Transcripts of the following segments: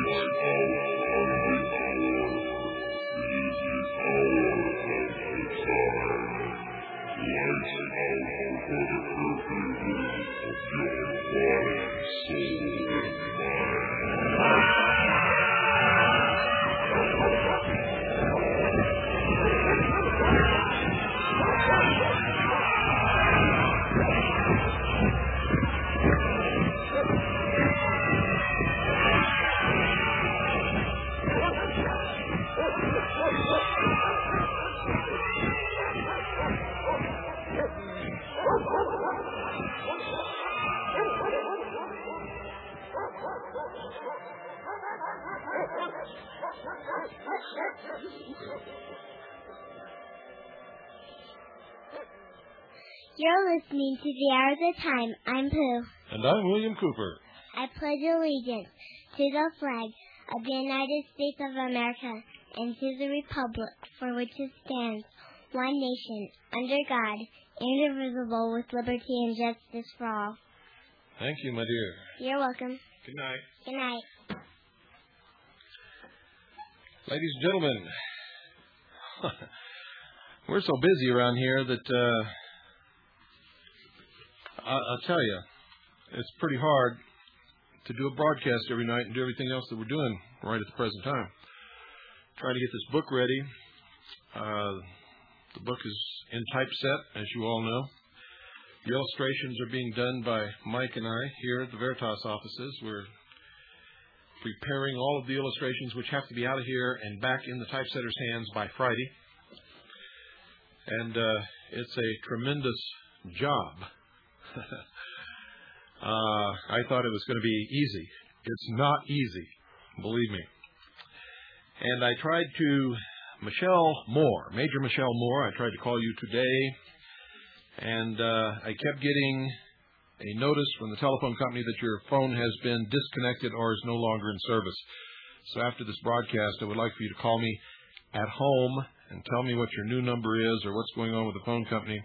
You're listening to The Hour of the Time. I'm Pooh. And I'm William Cooper. I pledge allegiance to the flag of the United States of America and to the republic for which it stands, one nation, under God, indivisible, with liberty and justice for all. Thank you, my dear. You're welcome. Good night. Good night. Ladies and gentlemen, we're so busy around here that I'll tell you, it's pretty hard to do a broadcast every night and do everything else that we're doing right at the present time. Trying to get this book ready. The book is in typeset, as you all know. The illustrations are being done by Mike and I here at the Veritas offices. We're preparing all of the illustrations, which have to be out of here and back in the typesetter's hands by Friday. And it's a tremendous job. I thought it was going to be easy. It's not easy, believe me. And I tried to, Major Michelle Moore, I tried to call you today, and I kept getting a notice from the telephone company that your phone has been disconnected or is no longer in service. So after this broadcast, I would like for you to call me at home and tell me what your new number is or what's going on with the phone company.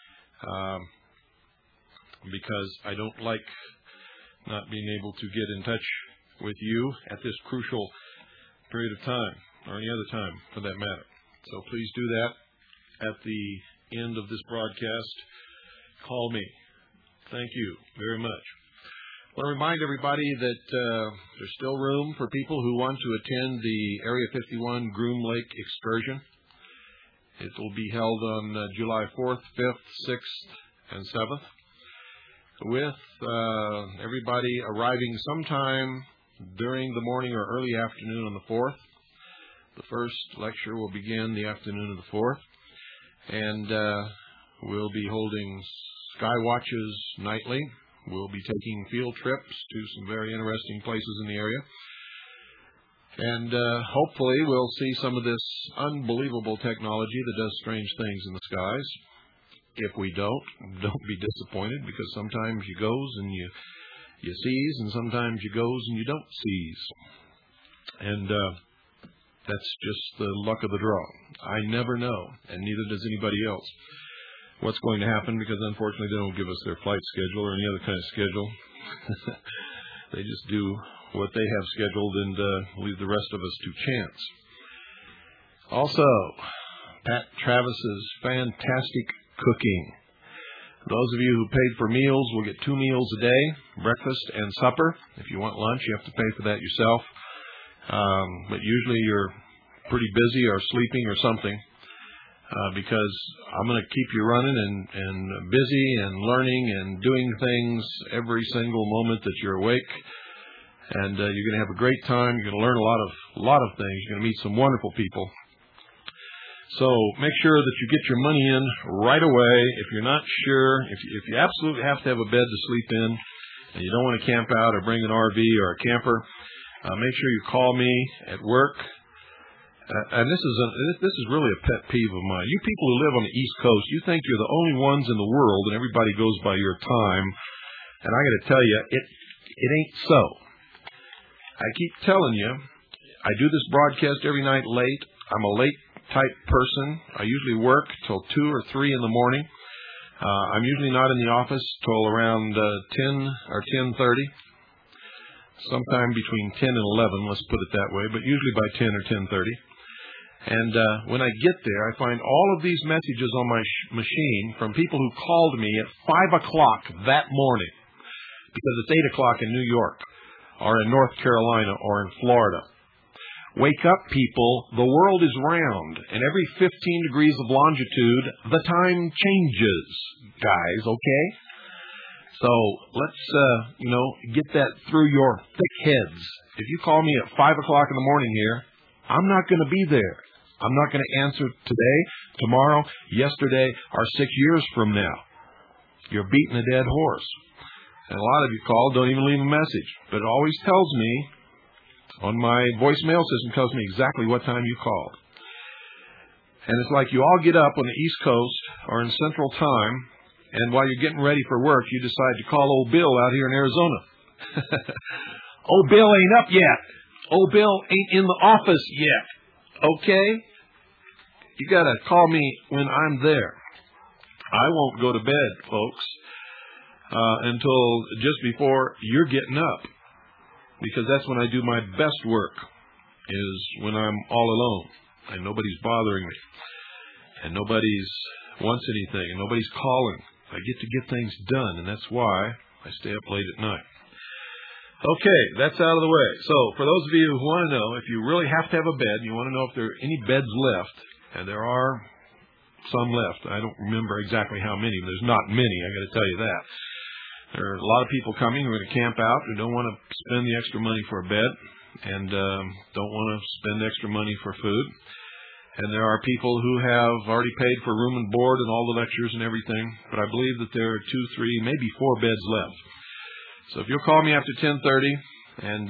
Because I don't like not being able to get in touch with you at this crucial period of time, or any other time for that matter. So please do that at the end of this broadcast. Call me. Thank you very much. I want to remind everybody that there's still room for people who want to attend the Area 51 Groom Lake excursion. It will be held on July 4th, 5th, 6th, and 7th. With everybody arriving sometime during the morning or early afternoon on the 4th. The first lecture will begin the afternoon of the 4th. And we'll be holding sky watches nightly. We'll be taking field trips to some very interesting places in the area. And hopefully we'll see some of this unbelievable technology that does strange things in the skies. If we don't be disappointed, because sometimes you goes and you sees, and sometimes you goes and you don't sees. And that's just the luck of the draw. I never know, and neither does anybody else, what's going to happen, because unfortunately they don't give us their flight schedule or any other kind of schedule. They just do what they have scheduled and leave the rest of us to chance. Also, Pat Travis's fantastic cooking. Those of you who paid for meals will get 2 meals a day, breakfast and supper. If you want lunch, you have to pay for that yourself. But usually you're pretty busy or sleeping or something, because I'm going to keep you running and busy and learning and doing things every single moment that you're awake. And you're going to have a great time. You're going to learn a lot of things. You're going to meet some wonderful people. So make sure that you get your money in right away. If you're not sure, if you absolutely have to have a bed to sleep in and you don't want to camp out or bring an RV or a camper, make sure you call me at work. And this is really a pet peeve of mine. You people who live on the East Coast, you think you're the only ones in the world and everybody goes by your time. And I got to tell you, it ain't so. I keep telling you, I do this broadcast every night late. I'm a late type person. I usually work till 2 or 3 in the morning. I'm usually not in the office till around 10 or 10:30. sometime between 10 and 11, let's put it that way, but usually by 10 or 10:30. And when I get there, I find all of these messages on my machine from people who called me at 5 o'clock that morning, because it's 8 o'clock in New York or in North Carolina or in Florida. Wake up, people. The world is round, and every 15 degrees of longitude, the time changes, guys, okay? So let's, get that through your thick heads. If you call me at 5 o'clock in the morning here, I'm not going to be there. I'm not going to answer today, tomorrow, yesterday, or 6 years from now. You're beating a dead horse. And a lot of you call, don't even leave a message. But it always tells me, on my voicemail system, tells me exactly what time you called. And it's like you all get up on the East Coast or in Central Time, and while you're getting ready for work, you decide to call old Bill out here in Arizona. Old Bill ain't up yet. Old Bill ain't in the office yet. Okay? You got to call me when I'm there. I won't go to bed, folks, until just before you're getting up, because that's when I do my best work, is when I'm all alone and nobody's bothering me and nobody's wants anything and nobody's calling. I get to get things done, and that's why I stay up late at night. Okay, that's out of the way. So for those of you who want to know, if you really have to have a bed, you want to know if there are any beds left, and there are some left. I don't remember exactly how many, but there's not many, I got to tell you that. There are a lot of people coming who are going to camp out, who don't want to spend the extra money for a bed, and don't want to spend extra money for food. And there are people who have already paid for room and board and all the lectures and everything, but I believe that there are 2, 3, maybe 4 beds left. So if you'll call me after 10:30 and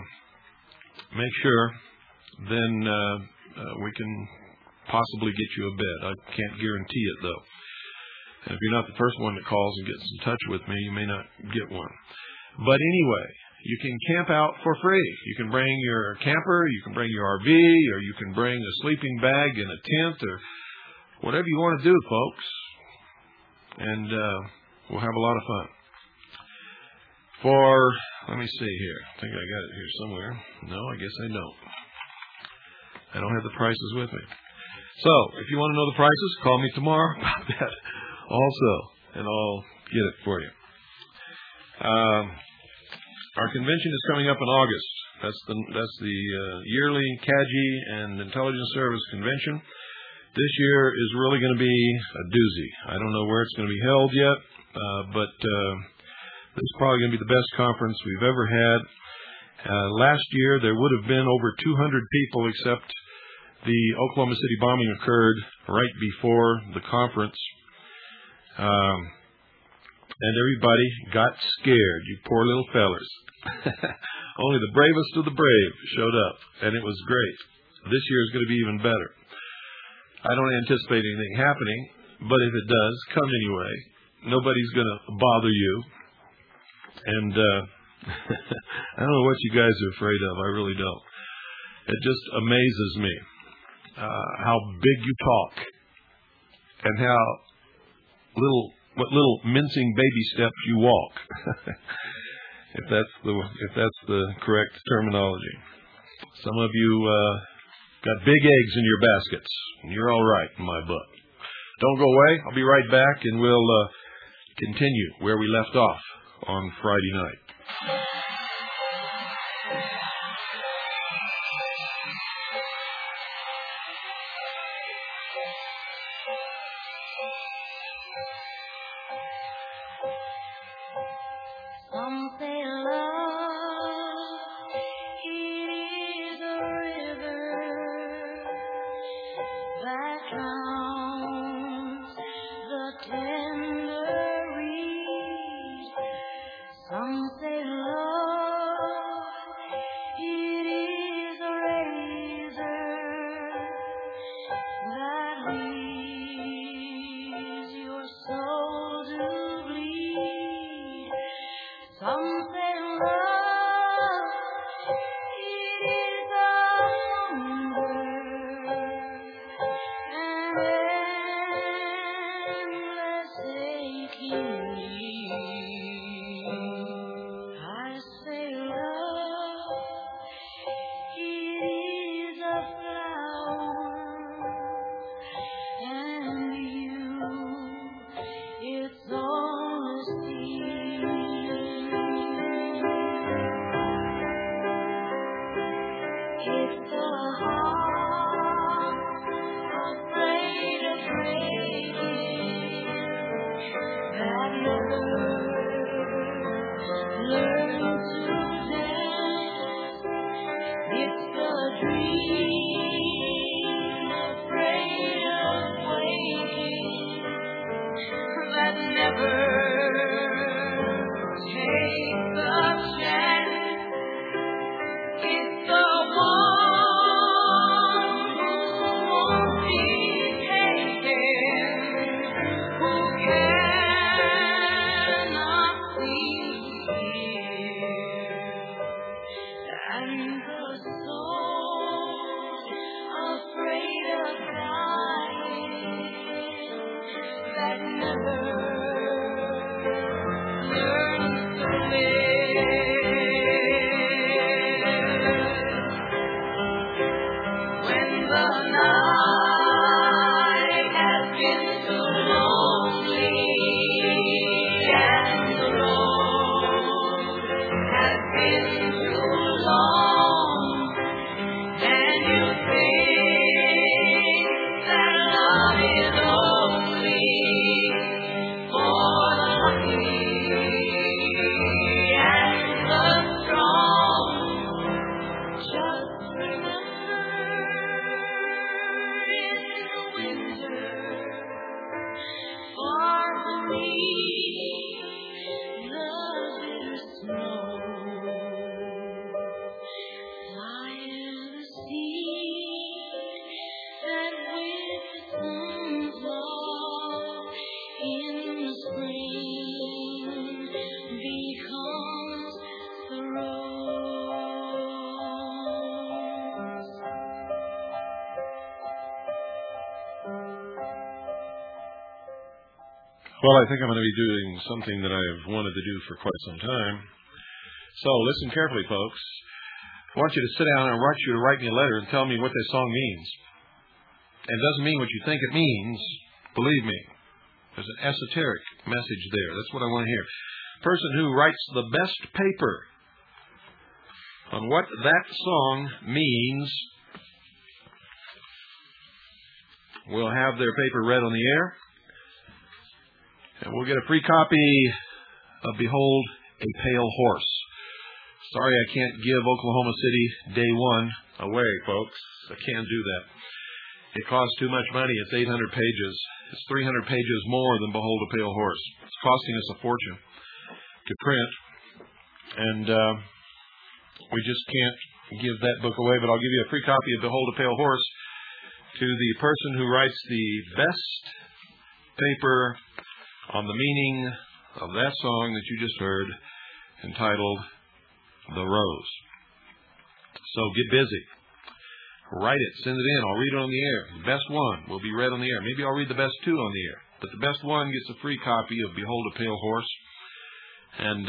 make sure, then we can possibly get you a bed. I can't guarantee it, though. And if you're not the first one that calls and gets in touch with me, you may not get one. But anyway, you can camp out for free. You can bring your camper, you can bring your RV, or you can bring a sleeping bag and a tent, or whatever you want to do, folks. And we'll have a lot of fun. Let me see here. I think I got it here somewhere. No, I guess I don't. I don't have the prices with me. So, if you want to know the prices, call me tomorrow about that also, and I'll get it for you. Our convention is coming up in August. That's the yearly CAGI and Intelligence Service Convention. This year is really going to be a doozy. I don't know where it's going to be held yet, but this is probably going to be the best conference we've ever had. Last year, there would have been over 200 people, except the Oklahoma City bombing occurred right before the conference. And everybody got scared, you poor little fellers. Only the bravest of the brave showed up, and it was great. This year is going to be even better. I don't anticipate anything happening, but if it does, come anyway. Nobody's going to bother you. And I don't know what you guys are afraid of. I really don't. It just amazes me how big you talk and what little mincing baby steps you walk. if that's the correct terminology. Some of you got big eggs in your baskets, and you're all right in my book. Don't go away. I'll be right back, and we'll continue where we left off on Friday night. Some say love, it is a river that drowns the tender reed. Some say love, it is a razor that leaves your soul to bleed. Some say love, it is a hunger, an endless Well, I think I'm going to be doing something that I've wanted to do for quite some time. So listen carefully, folks. I want you to sit down and I want you to write me a letter and tell me what this song means. And it doesn't mean what you think it means. Believe me. There's an esoteric message there. That's what I want to hear. Person who writes the best paper on what that song means will have their paper read on the air. And we'll get a free copy of Behold a Pale Horse. Sorry I can't give Oklahoma City Day 1 away, folks. I can't do that. It costs too much money. It's 800 pages. It's 300 pages more than Behold a Pale Horse. It's costing us a fortune to print. And we just can't give that book away. But I'll give you a free copy of Behold a Pale Horse to the person who writes the best paper on the meaning of that song that you just heard, entitled The Rose. So get busy. Write it. Send it in. I'll read it on the air. The best one will be read on the air. Maybe I'll read the best two on the air. But the best one gets a free copy of Behold a Pale Horse. And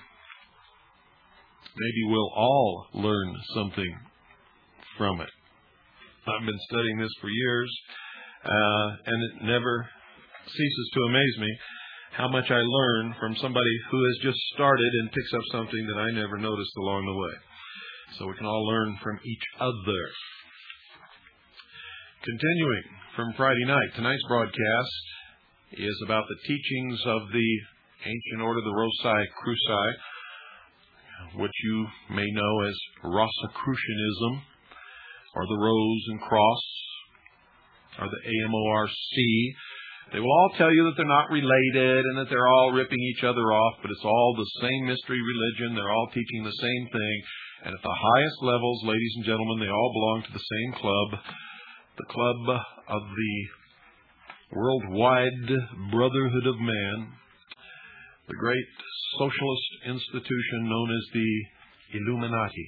maybe we'll all learn something from it. I've been studying this for years, and it never ceases to amaze me how much I learn from somebody who has just started and picks up something that I never noticed along the way. So we can all learn from each other. Continuing from Friday night, tonight's broadcast is about the teachings of the ancient order, the Rosicrucians, which you may know as Rosicrucianism, or the Rose and Cross, or the AMORC. They will all tell you that they're not related and that they're all ripping each other off, but it's all the same mystery religion. They're all teaching the same thing. And at the highest levels, ladies and gentlemen, they all belong to the same club, the club of the Worldwide Brotherhood of Man, the great socialist institution known as the Illuminati.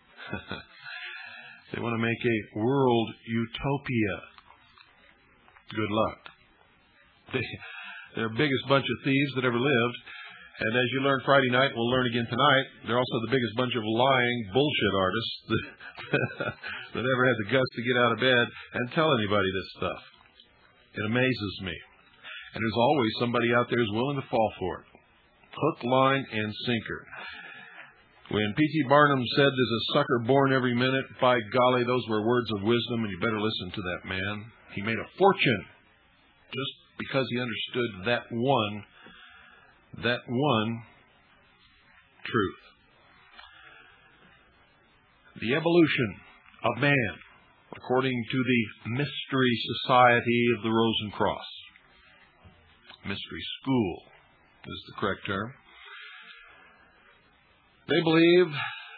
They want to make a world utopia. Good luck. They're the biggest bunch of thieves that ever lived. And as you learned Friday night, we'll learn again tonight, they're also the biggest bunch of lying bullshit artists that ever had the guts to get out of bed and tell anybody this stuff. It amazes me. And there's always somebody out there who's willing to fall for it. Hook, line, and sinker. When P.T. Barnum said there's a sucker born every minute, by golly, those were words of wisdom, and you better listen to that man. He made a fortune just because he understood that one that one truth. The evolution of man, according to the Mystery Society of the Rosencross. Mystery School is the correct term. They believe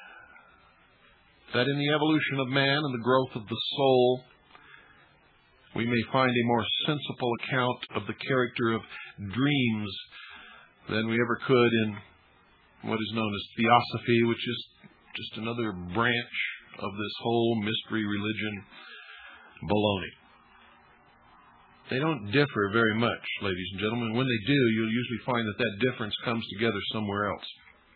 that in the evolution of man and the growth of the soul, we may find a more sensible account of the character of dreams than we ever could in what is known as theosophy, which is just another branch of this whole mystery religion baloney. They don't differ very much, ladies and gentlemen. When they do, you'll usually find that that difference comes together somewhere else.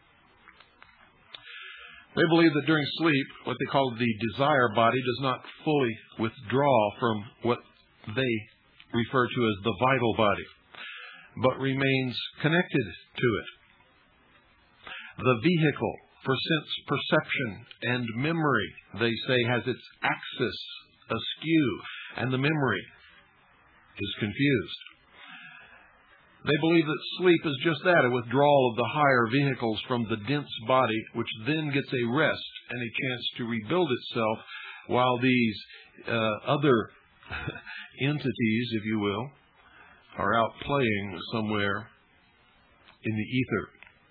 They believe that during sleep, what they call the desire body does not fully withdraw from what they refer to as the vital body, but remains connected to it. The vehicle for sense perception and memory, they say, has its axis askew, and the memory is confused. They believe that sleep is just that, a withdrawal of the higher vehicles from the dense body, which then gets a rest and a chance to rebuild itself, while these other entities, if you will, are out playing somewhere in the ether.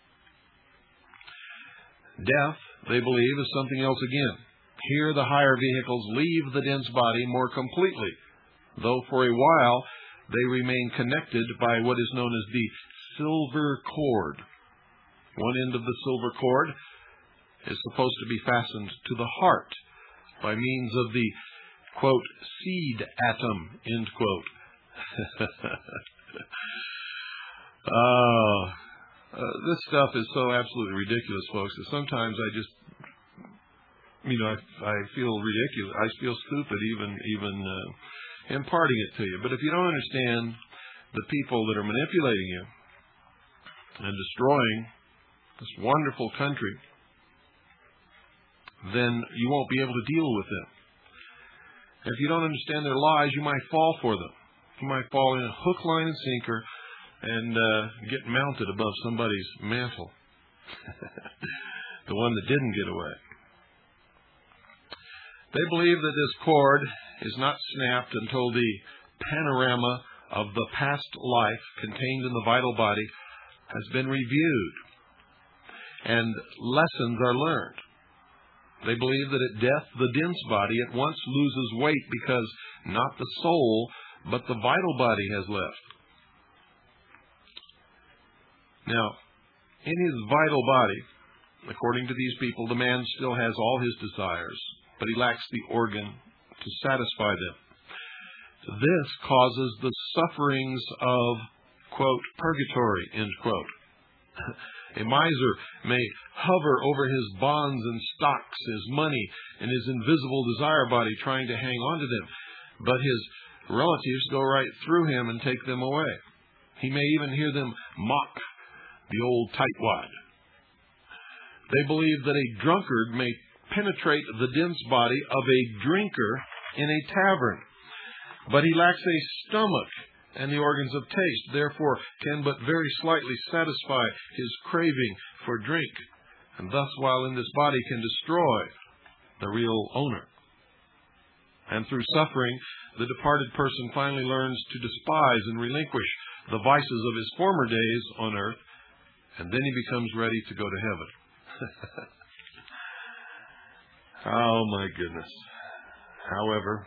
Death, they believe, is something else again. Here the higher vehicles leave the dense body more completely, though for a while they remain connected by what is known as the silver cord. One end of the silver cord is supposed to be fastened to the heart by means of the, quote, seed atom, end quote. This stuff is so absolutely ridiculous, folks, that sometimes I just, I feel ridiculous. I feel stupid even imparting it to you. But if you don't understand the people that are manipulating you and destroying this wonderful country, then you won't be able to deal with them. If you don't understand their lies, you might fall for them. You might fall in a hook, line, and sinker and get mounted above somebody's mantle. The one that didn't get away. They believe that this cord is not snapped until the panorama of the past life contained in the vital body has been reviewed and lessons are learned. They believe that at death, the dense body at once loses weight because not the soul, but the vital body has left. Now, in his vital body, according to these people, the man still has all his desires, but he lacks the organ to satisfy them. This causes the sufferings of, quote, purgatory, end quote. A miser may hover over his bonds and stocks, his money, and his invisible desire body, trying to hang on to them, but his relatives go right through him and take them away. He may even hear them mock the old tightwad. They believe that a drunkard may penetrate the dense body of a drinker in a tavern, but he lacks a stomach and the organs of taste, therefore can but very slightly satisfy his craving for drink, and thus while in this body can destroy the real owner. And through suffering, the departed person finally learns to despise and relinquish the vices of his former days on earth, and then he becomes ready to go to heaven. Oh my goodness. However,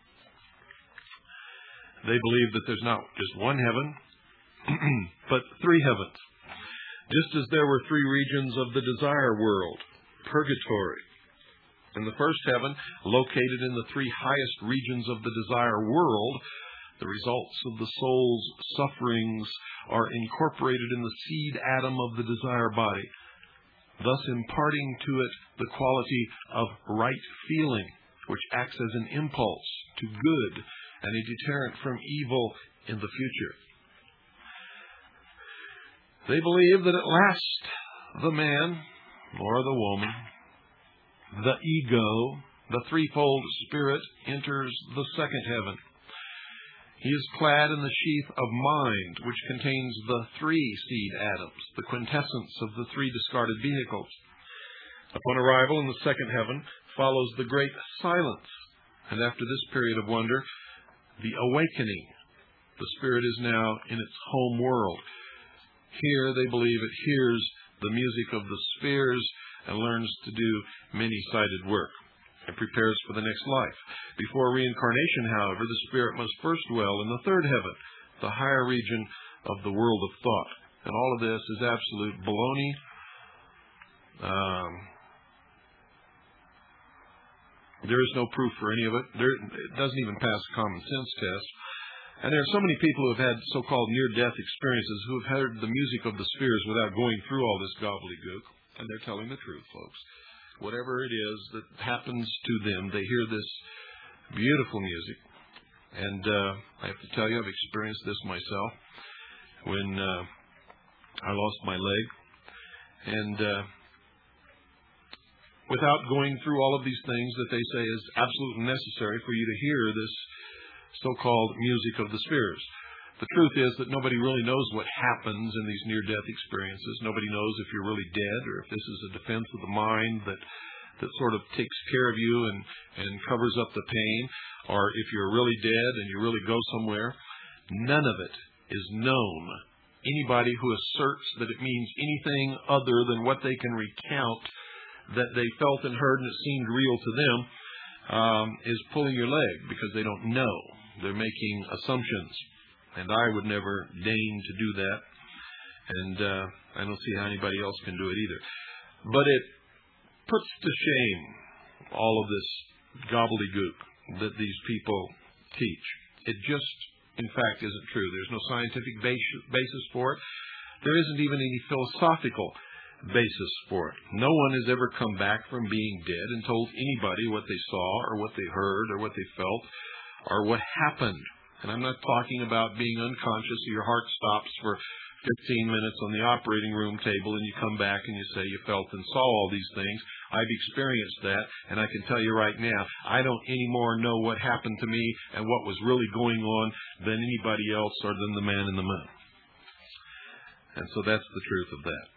they believe that there's not just one heaven, but three heavens. Just as there were three regions of the desire world, purgatory. In the first heaven, located in the three highest regions of the desire world, the results of the soul's sufferings are incorporated in the seed atom of the desire body, thus imparting to it the quality of right feeling, which acts as an impulse to good and a deterrent from evil in the future. They believe that at last the man or the woman, the ego, the threefold spirit, enters the second heaven. He is clad in the sheath of mind, which contains the 3 seed atoms, the quintessence of the 3 discarded vehicles. Upon arrival in the second heaven follows the great silence, and after this period of wonder, the awakening. The spirit is now in its home world. Here, they believe, it hears the music of the spheres and learns to do many-sided work and prepares for the next life. Before reincarnation, however, the spirit must first dwell in the third heaven, the higher region of the world of thought. And all of this is absolute baloney. There is no proof for any of it. It doesn't even pass a common sense test. And there are so many people who have had so-called near-death experiences who have heard the music of the spheres without going through all this gobbledygook. And they're telling the truth, folks. Whatever it is that happens to them, they hear this beautiful music. And I have to tell you, I've experienced this myself when I lost my leg. And without going through all of these things that they say is absolutely necessary for you to hear this so-called music of the spheres. The truth is that nobody really knows what happens in these near-death experiences. Nobody knows if you're really dead or if this is a defense of the mind that sort of takes care of you and covers up the pain, or if you're really dead and you really go somewhere. None of it is known. Anybody who asserts that it means anything other than what they can recount that they felt and heard and it seemed real to them is pulling your leg because they don't know. They're making assumptions. And I would never deign to do that. And I don't see how anybody else can do it either. But it puts to shame all of this gobbledygook that these people teach. It just, in fact, isn't true. There's no scientific basis for it. There isn't even any philosophical basis for it. No one has ever come back from being dead and told anybody what they saw or what they heard or what they felt or what happened. And I'm not talking about being unconscious, your heart stops for 15 minutes on the operating room table and you come back and you say you felt and saw all these things. I've experienced that, and I can tell you right now, I don't anymore know what happened to me and what was really going on than anybody else or than the man in the moon. And so that's the truth of that.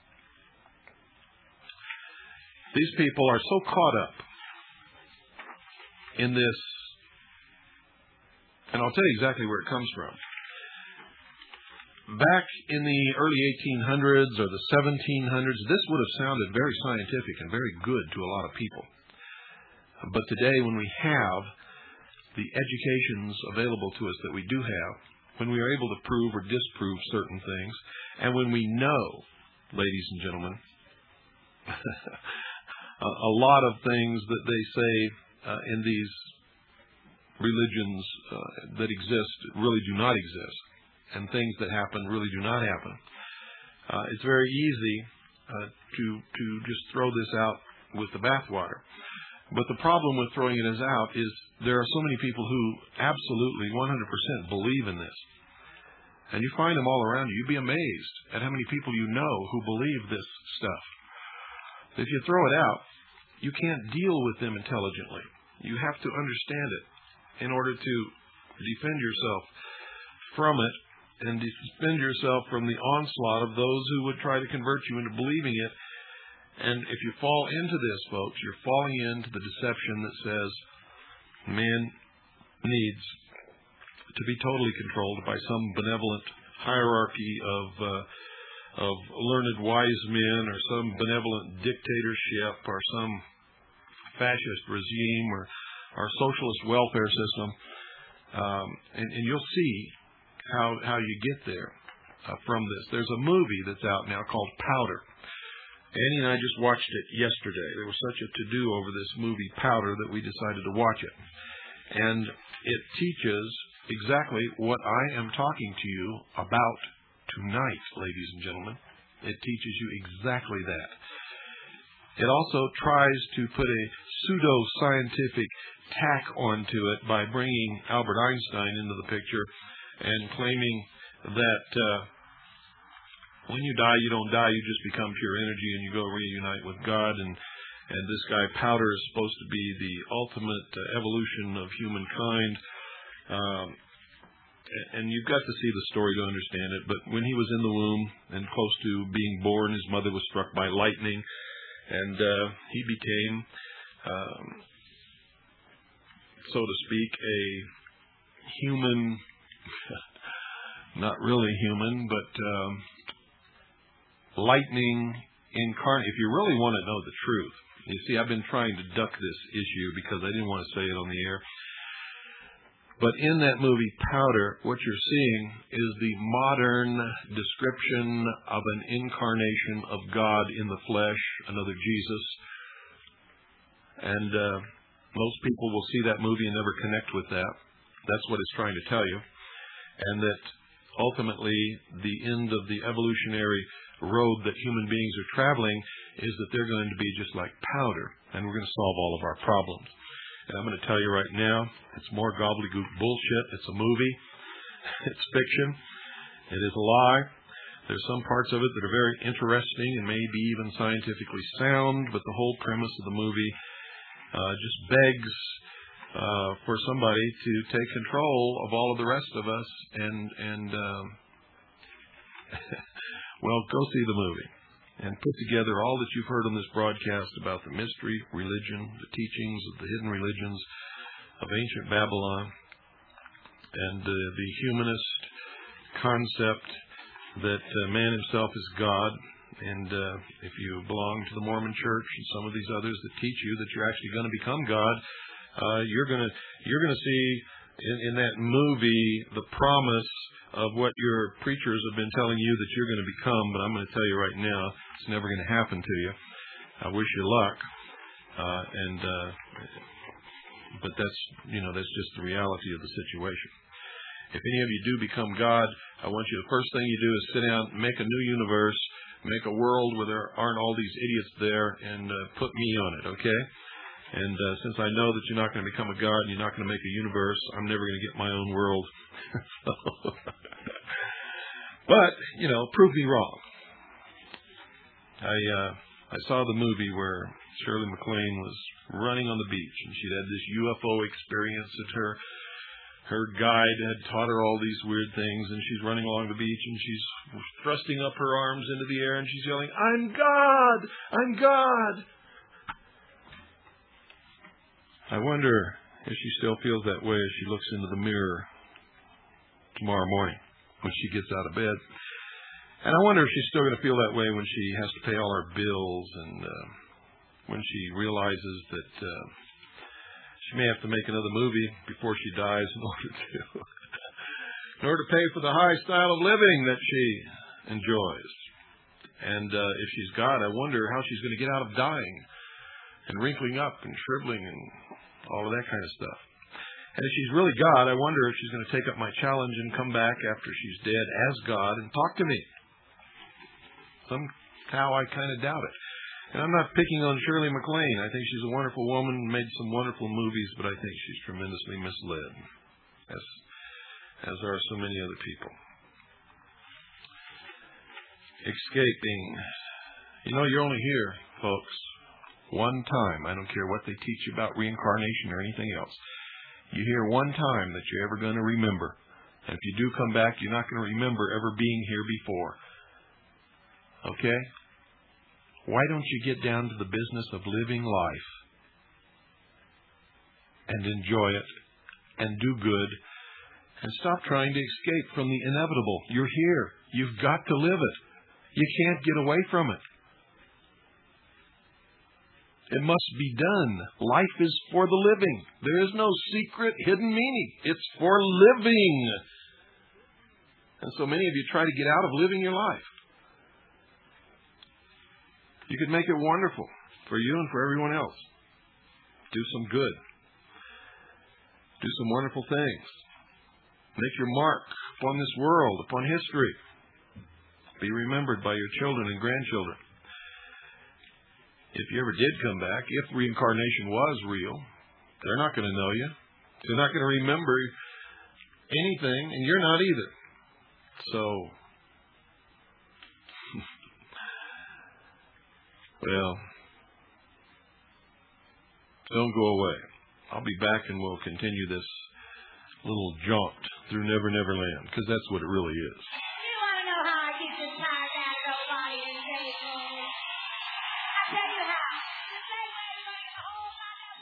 These people are so caught up in this, and I'll tell you exactly where it comes from. Back in the early 1800s or the 1700s, this would have sounded very scientific and very good to a lot of people. But today, when we have the educations available to us that we do have, when we are able to prove or disprove certain things, and when we know, ladies and gentlemen, a lot of things that they say in these religions that exist really do not exist, and things that happen really do not happen. It's very easy to just throw this out with the bathwater. But the problem with throwing it out is there are so many people who absolutely 100% believe in this. And you find them all around you. You'd be amazed at how many people you know who believe this stuff. If you throw it out, you can't deal with them intelligently. You have to understand it in order to defend yourself from it and defend yourself from the onslaught of those who would try to convert you into believing it. And if you fall into this, folks, you're falling into the deception that says man needs to be totally controlled by some benevolent hierarchy of learned wise men or some benevolent dictatorship or some fascist regime or socialist welfare system. And you'll see how you get there from this. There's a movie that's out now called Powder. Annie and I just watched it yesterday. There was such a to-do over this movie Powder that we decided to watch it. And it teaches exactly what I am talking to you about tonight, ladies and gentlemen. It teaches you exactly that. It also tries to put a pseudo-scientific tack onto it by bringing Albert Einstein into the picture and claiming that when you die, you don't die, you just become pure energy and you go reunite with God. And this guy Powder is supposed to be the ultimate evolution of humankind. and you've got to see the story to understand it, but when he was in the womb and close to being born, his mother was struck by lightning, and he became, so to speak, a human, not really human, but lightning incarnate. If you really want to know the truth, you see, I've been trying to duck this issue because I didn't want to say it on the air. But in that movie, Powder, what you're seeing is the modern description of an incarnation of God in the flesh, another Jesus. And most people will see that movie and never connect with that. That's what it's trying to tell you. And that ultimately the end of the evolutionary road that human beings are traveling is that they're going to be just like powder, and we're going to solve all of our problems. And I'm going to tell you right now, it's more gobbledygook bullshit. It's a movie. It's fiction. It is a lie. There's some parts of it that are very interesting and maybe even scientifically sound, but the whole premise of the movie just begs for somebody to take control of all of the rest of us and well, go see the movie and put together all that you've heard on this broadcast about the mystery, religion, the teachings of the hidden religions of ancient Babylon, and the humanist concept that man himself is God. And if you belong to the Mormon Church and some of these others that teach you that you're actually going to become God, you're going to see in that movie the promise of what your preachers have been telling you that you're going to become. But I'm going to tell you right now, it's never going to happen to you. I wish you luck. But that's just the reality of the situation. If any of you do become God, I want you, the first thing you do is sit down, make a new universe, make a world where there aren't all these idiots there, and put me on it, okay? And since I know that you're not going to become a God and you're not going to make a universe, I'm never going to get my own world. But, prove me wrong. I saw the movie where Shirley MacLaine was running on the beach, and she'd had this UFO experience that her guide had taught her all these weird things, and she's running along the beach, and she's thrusting up her arms into the air, and she's yelling, "I'm God! I'm God!" I wonder if she still feels that way as she looks into the mirror tomorrow morning when she gets out of bed. And I wonder if she's still going to feel that way when she has to pay all her bills and when she realizes that she may have to make another movie before she dies in order to pay for the high style of living that she enjoys. And if she's God, I wonder how she's going to get out of dying and wrinkling up and shriveling and all of that kind of stuff. And if she's really God, I wonder if she's going to take up my challenge and come back after she's dead as God and talk to me. Somehow I kind of doubt it. And I'm not picking on Shirley MacLaine. I think she's a wonderful woman, made some wonderful movies, but I think she's tremendously misled, as are so many other people. Escaping. You're only here, folks, one time. I don't care what they teach you about reincarnation or anything else. You hear one time that you're ever going to remember. And if you do come back, you're not going to remember ever being here before. Okay? Why don't you get down to the business of living life and enjoy it and do good and stop trying to escape from the inevitable? You're here. You've got to live it. You can't get away from it. It must be done. Life is for the living. There is no secret hidden meaning. It's for living. And so many of you try to get out of living your life. You could make it wonderful for you and for everyone else. Do some good. Do some wonderful things. Make your mark upon this world, upon history. Be remembered by your children and grandchildren. If you ever did come back, if reincarnation was real, they're not going to know you. They're not going to remember anything, and you're not either. So, well, don't go away. I'll be back and we'll continue this little jaunt through Never Never Land, because that's what it really is. You want to know how I keep this tired, battered old body in shape? I'll tell you how. The same way you're going to get the whole goddamn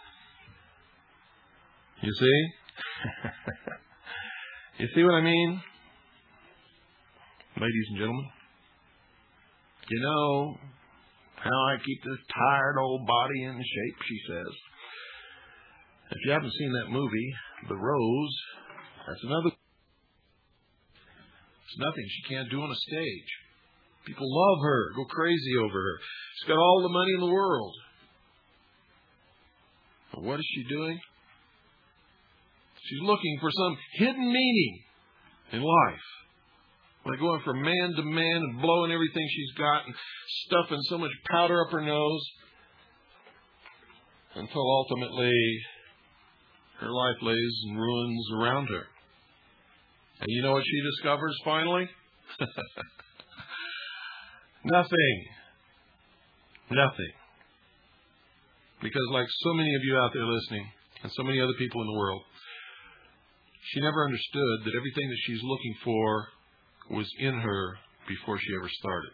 world. You see? You see what I mean? Ladies and gentlemen, you know how I keep this tired old body in shape, she says. If you haven't seen that movie, The Rose, that's another. It's nothing she can't do on a stage. People love her, go crazy over her. She's got all the money in the world. But what is she doing? She's looking for some hidden meaning in life. Like going from man to man and blowing everything she's got and stuffing so much powder up her nose until ultimately her life lays in ruins around her. And you know what she discovers finally? Nothing. Nothing. Because like so many of you out there listening, and so many other people in the world, she never understood that everything that she's looking for was in her before she ever started.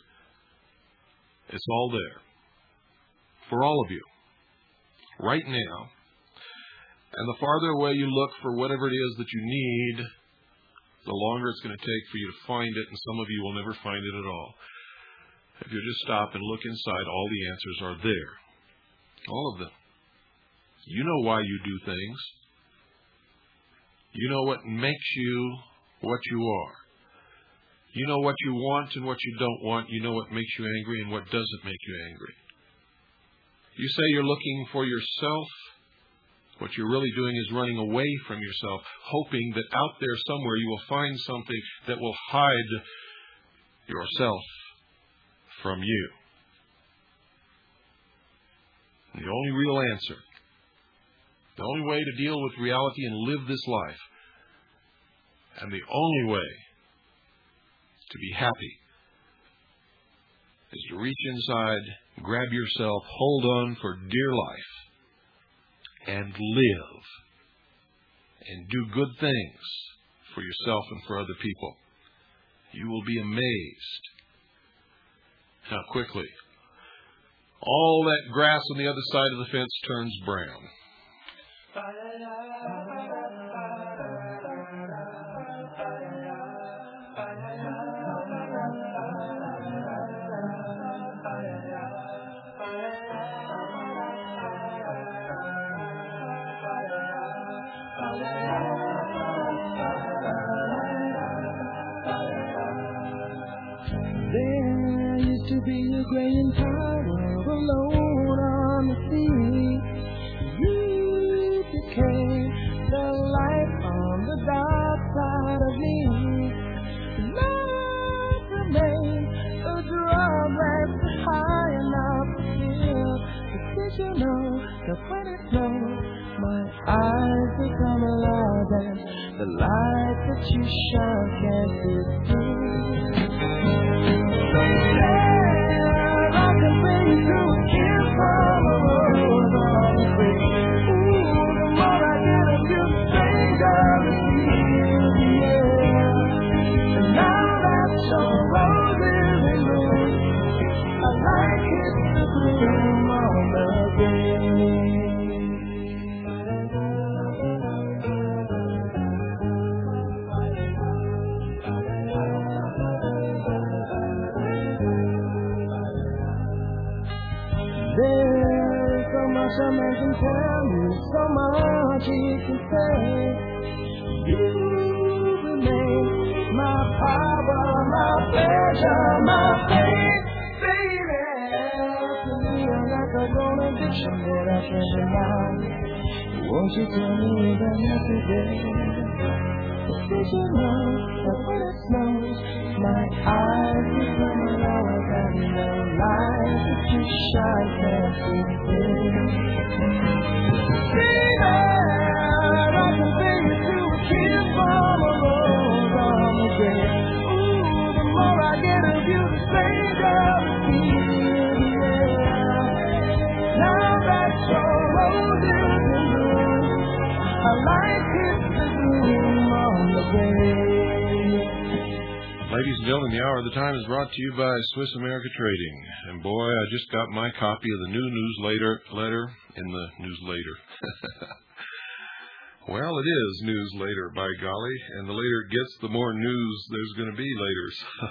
It's all there. For all of you. Right now. And the farther away you look for whatever it is that you need, the longer it's going to take for you to find it, and some of you will never find it at all. If you just stop and look inside, all the answers are there. All of them. You know why you do things. You know what makes you what you are. You know what you want and what you don't want. You know what makes you angry and what doesn't make you angry. You say you're looking for yourself. What you're really doing is running away from yourself, hoping that out there somewhere you will find something that will hide yourself from you. And the only real answer, the only way to deal with reality and live this life, and the only way to be happy is to reach inside, grab yourself, hold on for dear life, and live and do good things for yourself and for other people. You will be amazed how quickly all that grass on the other side of the fence turns brown. There used to be a graying tower alone on the sea. You became the light on the dark side of me. Love remained a drum that's high enough to feel. But did you know that when it snows, my eyes become alive and the light that you shine can't be seen. There's so much a man can tell me, so much he can say. You remain my power, my pleasure, my faith, baby. To me, I'm like a grown addiction that I can't deny. Won't you tell me that yesterday? Did you know that when it snows, my eyes become alive and the light that you shine can't be seen? Baby, I can bring you to a kiss from a rose on the grave. Ooh, the more I get of you, the stranger it feels, yeah. Now that your rose is in bloom, I like it to bloom. Ladies and gentlemen, the Hour of the Time is brought to you by Swiss America Trading. And boy, I just got my copy of the new newsletter in the newsletter. Well, it is news later, by golly. And the later it gets, the more news there's going to be later.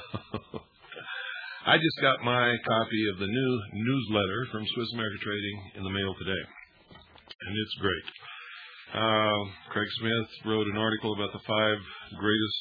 I just got my copy of the new newsletter from Swiss America Trading in the mail today. And it's great. Craig Smith wrote an article about the 5 greatest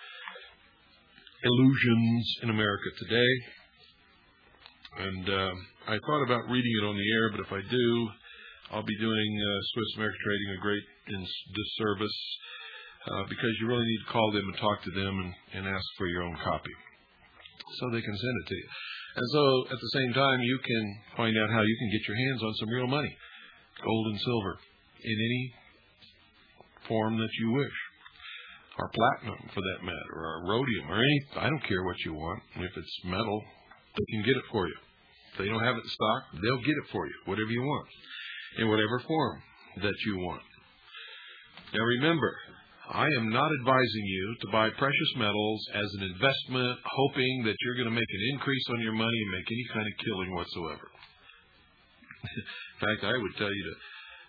illusions in America today. And I thought about reading it on the air, but if I do, I'll be doing Swiss America Trading a great disservice because you really need to call them and talk to them and ask for your own copy so they can send it to you. And so at the same time, you can find out how you can get your hands on some real money, gold and silver, in any form that you wish. Or platinum, for that matter, or rhodium, or any, I don't care what you want. If it's metal, they can get it for you. If they don't have it in stock, they'll get it for you, whatever you want, in whatever form that you want. Now remember, I am not advising you to buy precious metals as an investment, hoping that you're going to make an increase on your money and make any kind of killing whatsoever. In fact, I would tell you to,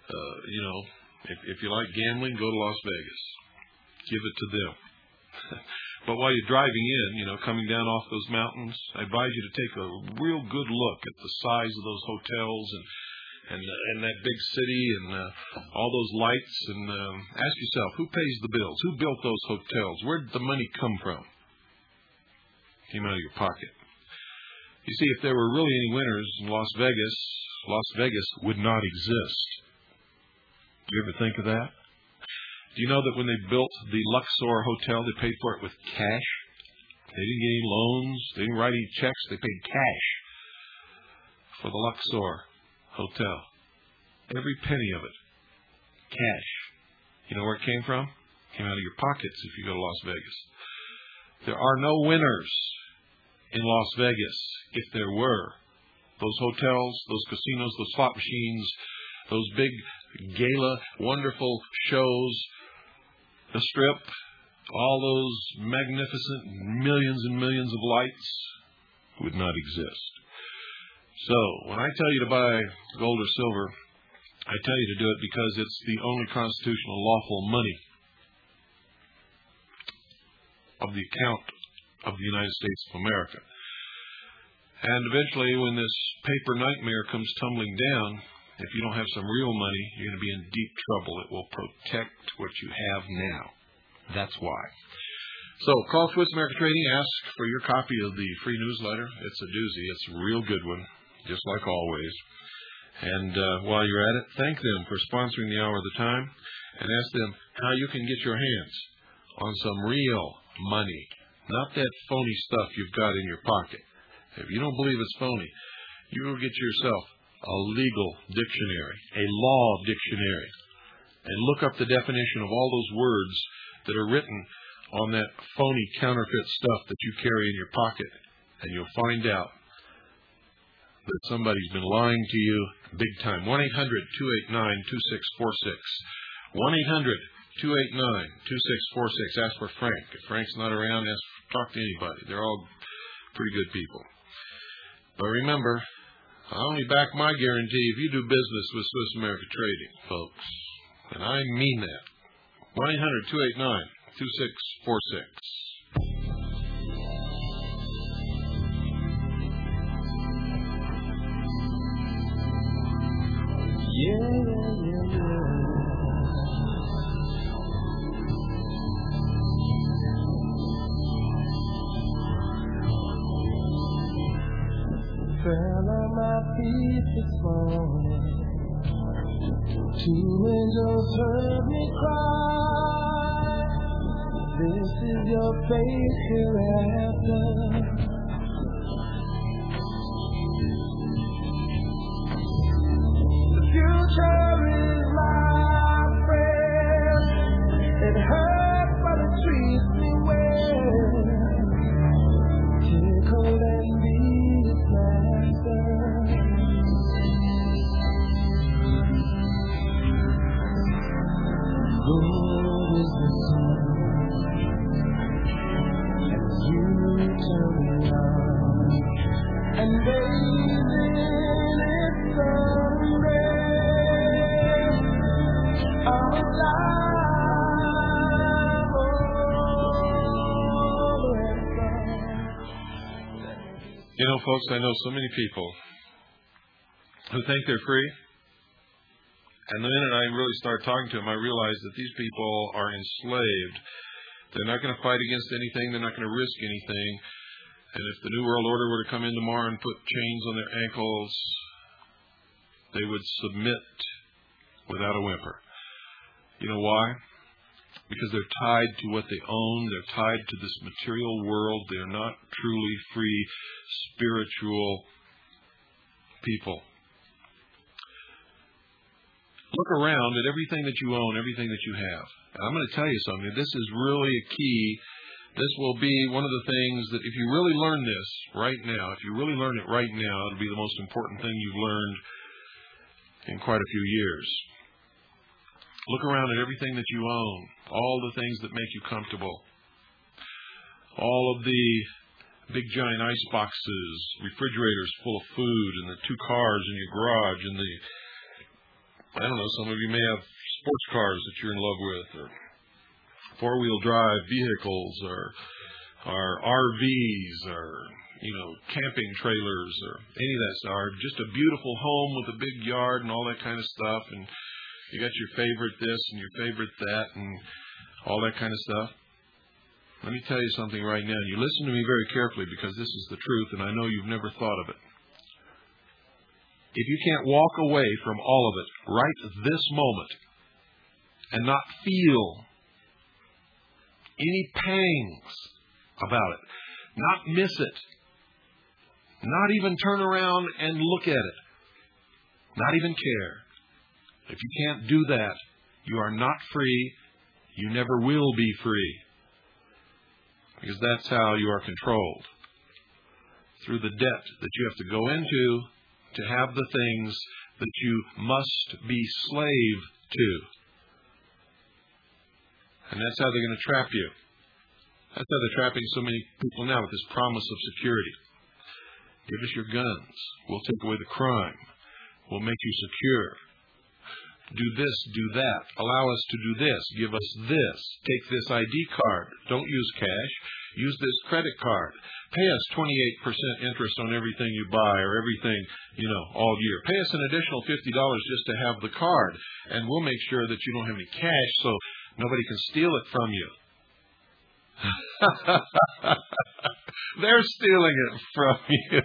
if you like gambling, go to Las Vegas. Give it to them. But while you're driving in, coming down off those mountains, I advise you to take a real good look at the size of those hotels and that big city and all those lights, and ask yourself, who pays the bills? Who built those hotels? Where did the money come from? Came out of your pocket. You see, if there were really any winners in Las Vegas would not exist. Do you ever think of that? Do you know that when they built the Luxor Hotel, they paid for it with cash? They didn't get any loans. They didn't write any checks. They paid cash for the Luxor Hotel. Every penny of it. Cash. You know where it came from? It came out of your pockets if you go to Las Vegas. There are no winners in Las Vegas. If there were, those hotels, those casinos, those slot machines, those big gala, wonderful shows, the Strip, all those magnificent millions and millions of lights would not exist. So, when I tell you to buy gold or silver, I tell you to do it because it's the only constitutional lawful money of the account of the United States of America. And eventually, when this paper nightmare comes tumbling down, if you don't have some real money, you're going to be in deep trouble. It will protect what you have now. That's why. So call Swiss America Trading. Ask for your copy of the free newsletter. It's a doozy. It's a real good one, just like always. And while you're at it, thank them for sponsoring the Hour of the Time, and ask them how you can get your hands on some real money, not that phony stuff you've got in your pocket. If you don't believe it's phony, you will get yourself a legal dictionary, a law dictionary, and look up the definition of all those words that are written on that phony counterfeit stuff that you carry in your pocket, and you'll find out that somebody's been lying to you big time. 1-800-289-2646. 1-800-289-2646. Ask for Frank. If Frank's not around, talk to anybody. They're all pretty good people. But remember, I only back my guarantee if you do business with Swiss America Trading, folks. And I mean that. 1-800-289-2646. Fell on my feet this morning. 2 angels heard me cry. This is your fate hereafter. The future is my friend. It hurts, but it treats me well. Tickle and be its master. Gold is the sun, and you You know, folks, I know so many people who think they're free. And the minute I really start talking to them, I realize that these people are enslaved. They're not going to fight against anything. They're not going to risk anything. And if the New World Order were to come in tomorrow and put chains on their ankles, they would submit without a whimper. You know why? Because they're tied to what they own. They're tied to this material world. They're not truly free, spiritual people. Look around at everything that you own, everything that you have. And I'm going to tell you something. This is really a key. This will be one of the things that if you really learn this right now, if you really learn it right now, it'll be the most important thing you've learned in quite a few years. Look around at everything that you own, all the things that make you comfortable, all of the big giant ice boxes, refrigerators full of food, and the 2 cars in your garage, and the, I don't know, some of you may have sports cars that you're in love with, or 4-wheel drive vehicles, or RVs, or, you know, camping trailers, or any of that stuff, or just a beautiful home with a big yard and all that kind of stuff, and you got your favorite this and your favorite that and all that kind of stuff. Let me tell you something right now. You listen to me very carefully because this is the truth, and I know you've never thought of it. If you can't walk away from all of it right this moment and not feel any pangs about it, not miss it, not even turn around and look at it, not even care, if you can't do that, you are not free. You never will be free. Because that's how you are controlled. Through the debt that you have to go into to have the things that you must be slave to. And that's how they're going to trap you. That's how they're trapping so many people now with this promise of security. Give us your guns. We'll take away the crime. We'll make you secure. Do this, do that. Allow us to do this. Give us this. Take this ID card. Don't use cash. Use this credit card. Pay us 28% interest on everything you buy or everything, you know, all year. Pay us an additional $50 just to have the card, and we'll make sure that you don't have any cash so nobody can steal it from you. They're stealing it from you.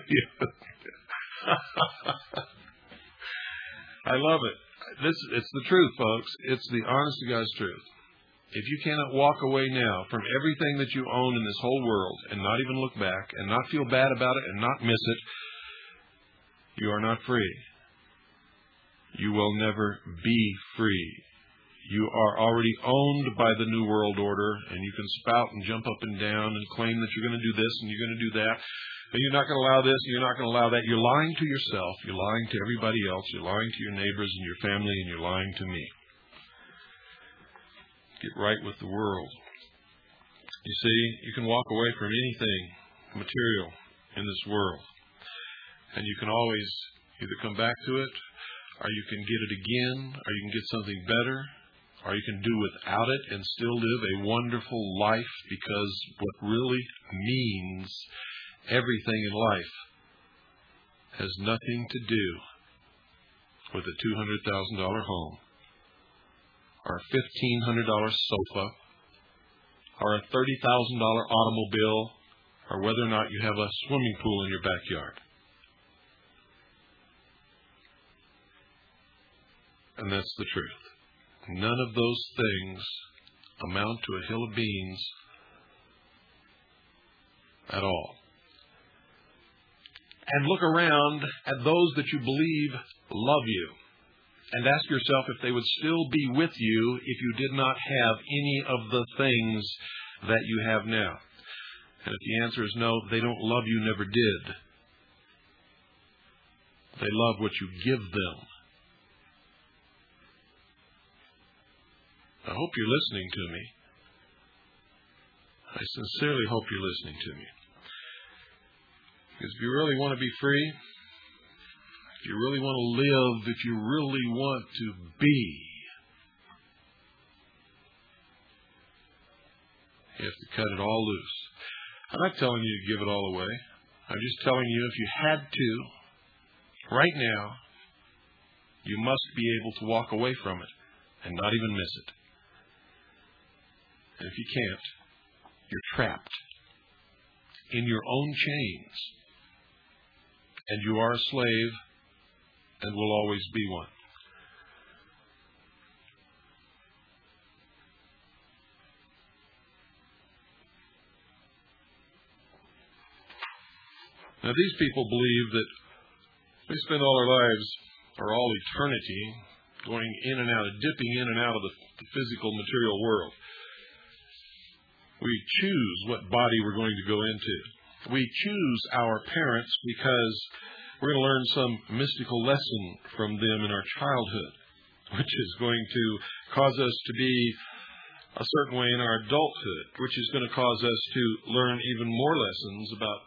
I love it. It's the truth, folks. It's the honest to God's truth. If you cannot walk away now from everything that you own in this whole world and not even look back and not feel bad about it and not miss it, you are not free. You will never be free. You are already owned by the New World Order, and you can spout and jump up and down and claim that you're going to do this and you're going to do that. And you're not going to allow this and you're not going to allow that. You're lying to yourself. You're lying to everybody else. You're lying to your neighbors and your family, and you're lying to me. Get right with the world. You see, you can walk away from anything material in this world. And you can always either come back to it, or you can get it again, or you can get something better, or you can do without it and still live a wonderful life, because what really means everything in life has nothing to do with a $200,000 home, or a $1,500 sofa, or a $30,000 automobile, or whether or not you have a swimming pool in your backyard. And that's the truth. None of those things amount to a hill of beans at all. And look around at those that you believe love you, and ask yourself if they would still be with you if you did not have any of the things that you have now. And if the answer is no, they don't love you, never did. They love what you give them. I hope you're listening to me. I sincerely hope you're listening to me. Because if you really want to be free, if you really want to live, if you really want to be, you have to cut it all loose. I'm not telling you to give it all away. I'm just telling you, if you had to, right now, you must be able to walk away from it and not even miss it. And if you can't, you're trapped in your own chains. And you are a slave and will always be one. Now, these people believe that they spend all their lives, or all eternity, going in and out, dipping in and out of the physical material world. We choose what body we're going to go into. We choose our parents because we're going to learn some mystical lesson from them in our childhood, which is going to cause us to be a certain way in our adulthood, which is going to cause us to learn even more lessons about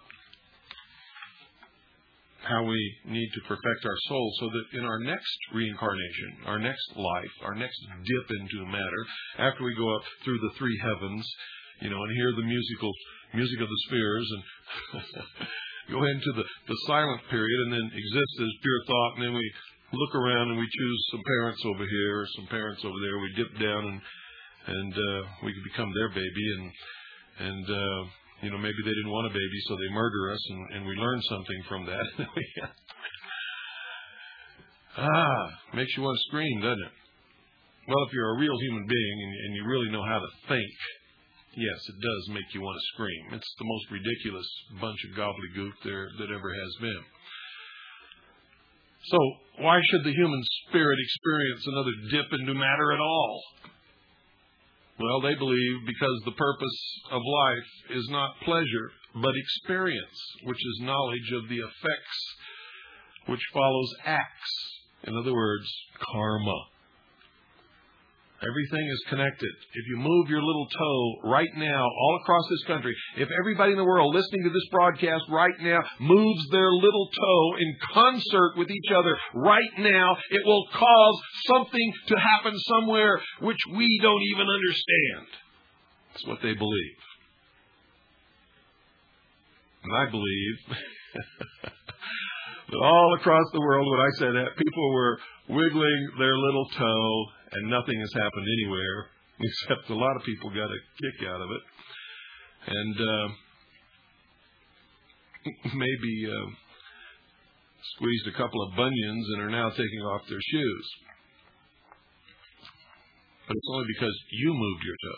how we need to perfect our soul, so that in our next reincarnation, our next life, our next dip into matter, after we go up through the three heavens, and hear the music of the spheres, and go into the silent period, and then exist as pure thought, and then we look around and we choose some parents over here, or some parents over there. We dip down and we can become their baby, and maybe they didn't want a baby, so they murder us, and we learn something from that. Makes you want to scream, doesn't it? Well, if you're a real human being and you really know how to think, yes, it does make you want to scream. It's the most ridiculous bunch of gobbledygook that ever has been. So, why should the human spirit experience another dip into matter at all? Well, they believe because the purpose of life is not pleasure, but experience, which is knowledge of the effects which follows acts. In other words, karma. Everything is connected. If you move your little toe right now all across this country, if everybody in the world listening to this broadcast right now moves their little toe in concert with each other right now, it will cause something to happen somewhere which we don't even understand. That's what they believe. And I believe that all across the world, when I say that, people were wiggling their little toe, and nothing has happened anywhere, except a lot of people got a kick out of it. And maybe squeezed a couple of bunions and are now taking off their shoes. But it's only because you moved your toe.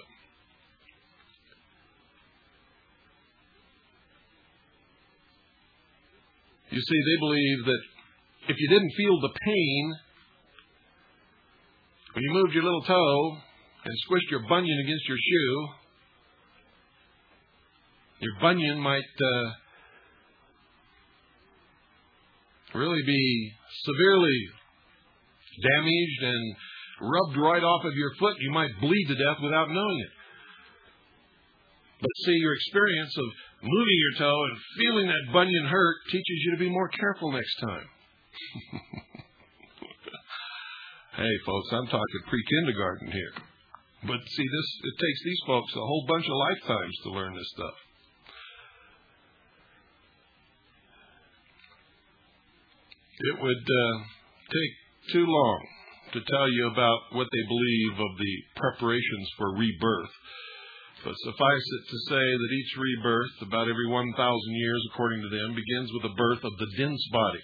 You see, they believe that if you didn't feel the pain when you moved your little toe and squished your bunion against your shoe, your bunion might really be severely damaged and rubbed right off of your foot. You might bleed to death without knowing it. But see, your experience of moving your toe and feeling that bunion hurt teaches you to be more careful next time. Hey, folks, I'm talking pre-kindergarten here. But see, it takes these folks a whole bunch of lifetimes to learn this stuff. It would take too long to tell you about what they believe of the preparations for rebirth. But suffice it to say that each rebirth, about every 1,000 years, according to them, begins with the birth of the dense body.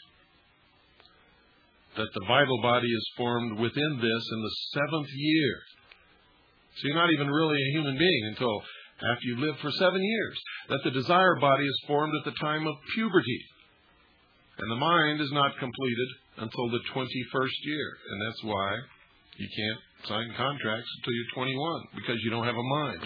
That the vital body is formed within this in the 7th year. So you're not even really a human being until after you've lived for 7 years. That the desire body is formed at the time of puberty. And the mind is not completed until the 21st year. And that's why you can't sign contracts until you're 21, because you don't have a mind.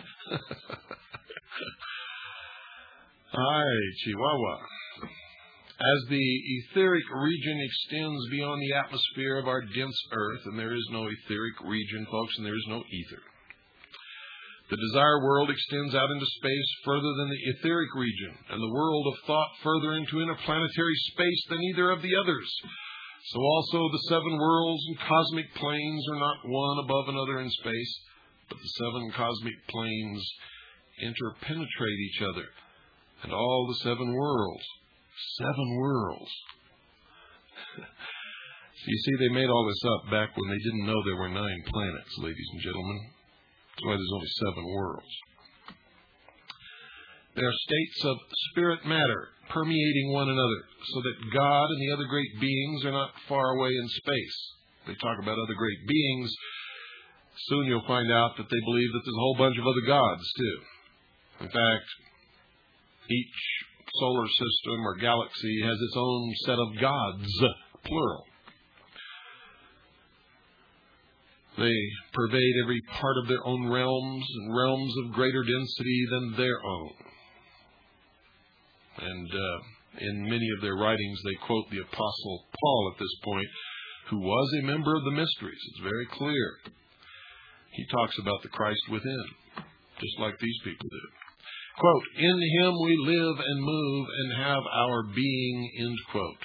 Hi, Chihuahua. As the etheric region extends beyond the atmosphere of our dense earth, and there is no etheric region, folks, and there is no ether. The desire world extends out into space further than the etheric region, and the world of thought further into interplanetary space than either of the others. So also the 7 worlds and cosmic planes are not one above another in space, but the 7 cosmic planes interpenetrate each other, and all the 7 worlds 7 worlds. You see, they made all this up back when they didn't know there were 9 planets, ladies and gentlemen. That's why there's only 7 worlds. There are states of spirit matter permeating one another so that God and the other great beings are not far away in space. They talk about other great beings. Soon you'll find out that they believe that there's a whole bunch of other gods, too. In fact, each solar system or galaxy has its own set of gods, plural. They pervade every part of their own realms and realms of greater density than their own. And in many of their writings, they quote the Apostle Paul at this point, who was a member of the mysteries. It's very clear. He talks about the Christ within, just like these people do. Quote, in him we live and move and have our being, end quote.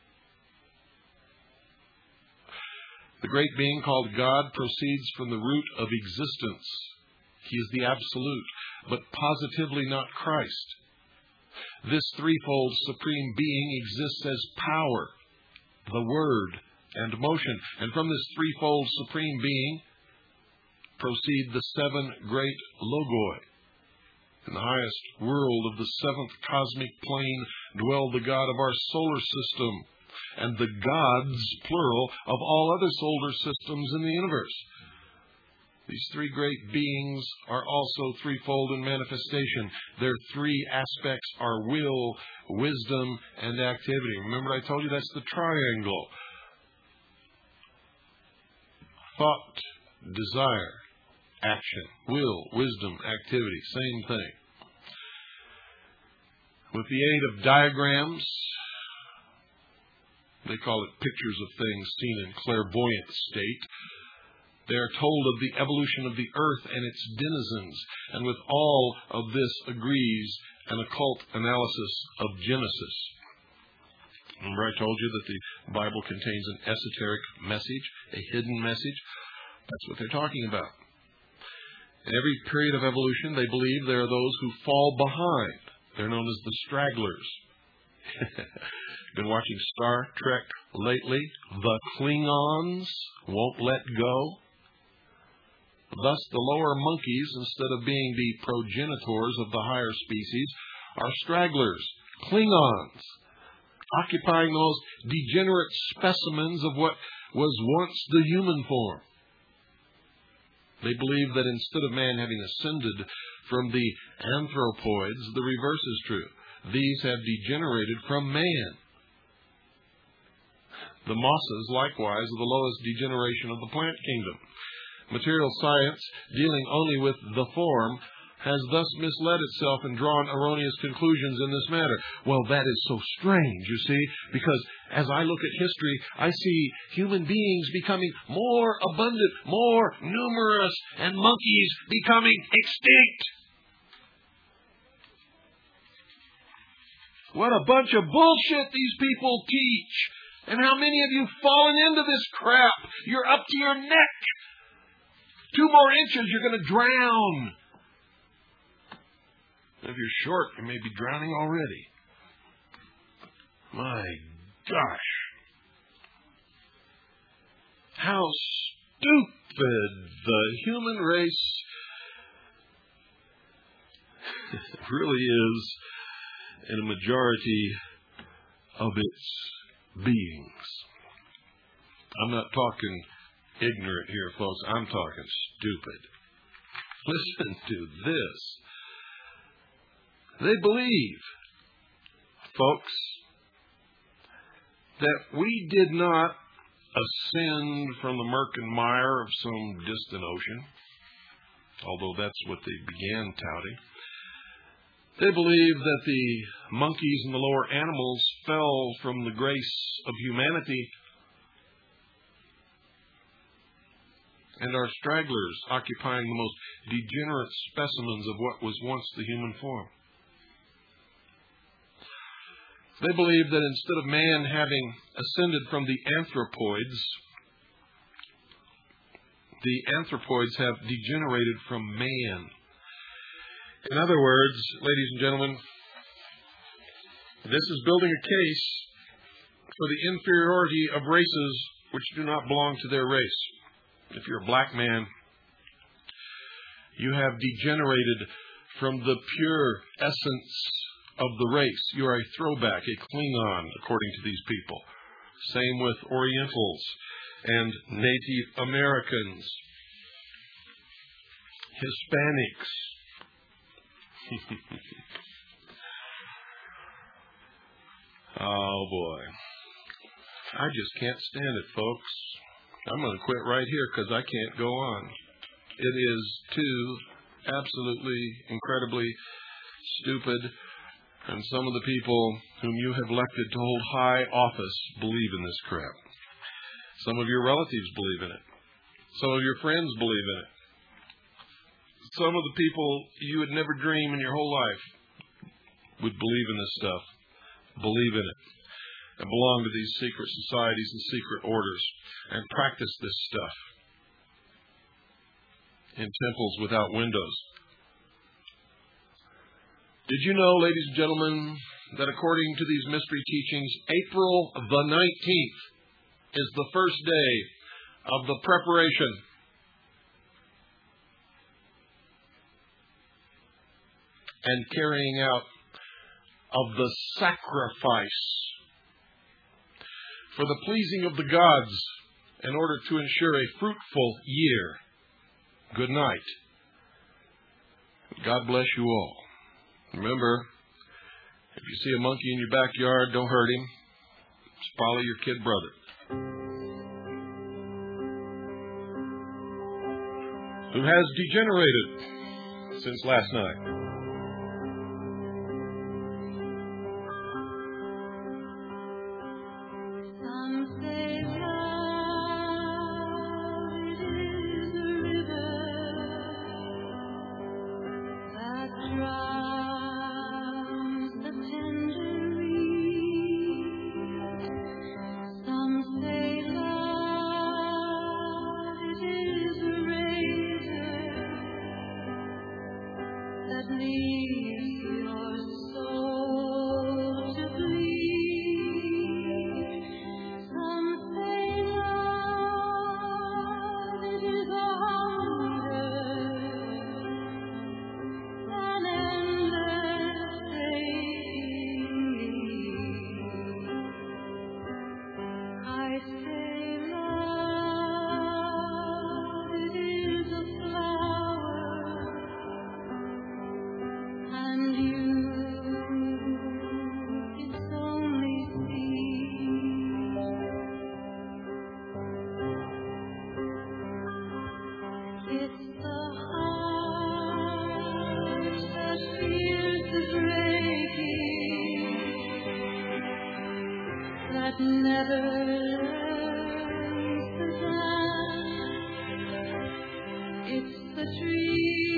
The great being called God proceeds from the root of existence. He is the absolute, but positively not Christ. This threefold supreme being exists as power, the Word, and motion. And from this threefold supreme being proceed the 7 great logoi. In the highest world of the 7th cosmic plane dwell the God of our solar system, and the gods, plural, of all other solar systems in the universe. These 3 great beings are also threefold in manifestation. Their 3 aspects are will, wisdom, and activity. Remember I told you that's the triangle. Thought, desire, action, will, wisdom, activity, same thing. With the aid of diagrams, they call it pictures of things seen in clairvoyant state, they are told of the evolution of the earth and its denizens, and with all of this agrees an occult analysis of Genesis. Remember I told you that the Bible contains an esoteric message, a hidden message? That's what they're talking about. In every period of evolution, they believe there are those who fall behind. They're known as the stragglers. Been watching Star Trek lately? The Klingons won't let go. Thus, the lower monkeys, instead of being the progenitors of the higher species, are stragglers, Klingons, occupying the most degenerate specimens of what was once the human form. They believe that instead of man having ascended from the anthropoids, the reverse is true. These have degenerated from man. The mosses, likewise, are the lowest degeneration of the plant kingdom. Material science, dealing only with the form, has thus misled itself and drawn erroneous conclusions in this matter. Well, that is so strange, you see, because as I look at history, I see human beings becoming more abundant, more numerous, and monkeys becoming extinct. What a bunch of bullshit these people teach. And how many of you have fallen into this crap? You're up to your neck. 2 more inches, you're going to drown. If you're short, you may be drowning already. My gosh. How stupid the human race really is in a majority of its beings. I'm not talking ignorant here, folks. I'm talking stupid. Listen to this. They believe, folks, that we did not ascend from the murk and mire of some distant ocean, although that's what they began touting. They believe that the monkeys and the lower animals fell from the grace of humanity and are stragglers occupying the most degenerate specimens of what was once the human form. They believe that instead of man having ascended from the anthropoids have degenerated from man. In other words, ladies and gentlemen, This is building a case for the inferiority of races which do not belong to their race. If you're a black man, you have degenerated from the pure essence of the race. You are a throwback, a Klingon, according to these people. Same with Orientals and Native Americans, Hispanics. Oh, boy. I just can't stand it, folks. I'm going to quit right here because I can't go on. It is too absolutely, incredibly stupid. And some of the people whom you have elected to hold high office believe in this crap. Some of your relatives believe in it. Some of your friends believe in it. Some of the people you would never dream in your whole life would believe in this stuff, believe in it, and belong to these secret societies and secret orders and practice this stuff in temples without windows. Did you know, ladies and gentlemen, that according to these mystery teachings, April the 19th is the first day of the preparation and carrying out of the sacrifice for the pleasing of the gods in order to ensure a fruitful year. Good night. God bless you all. Remember, if you see a monkey in your backyard, don't hurt him. It's probably your kid brother who has degenerated since last night. Never learns to dance. It's the tree.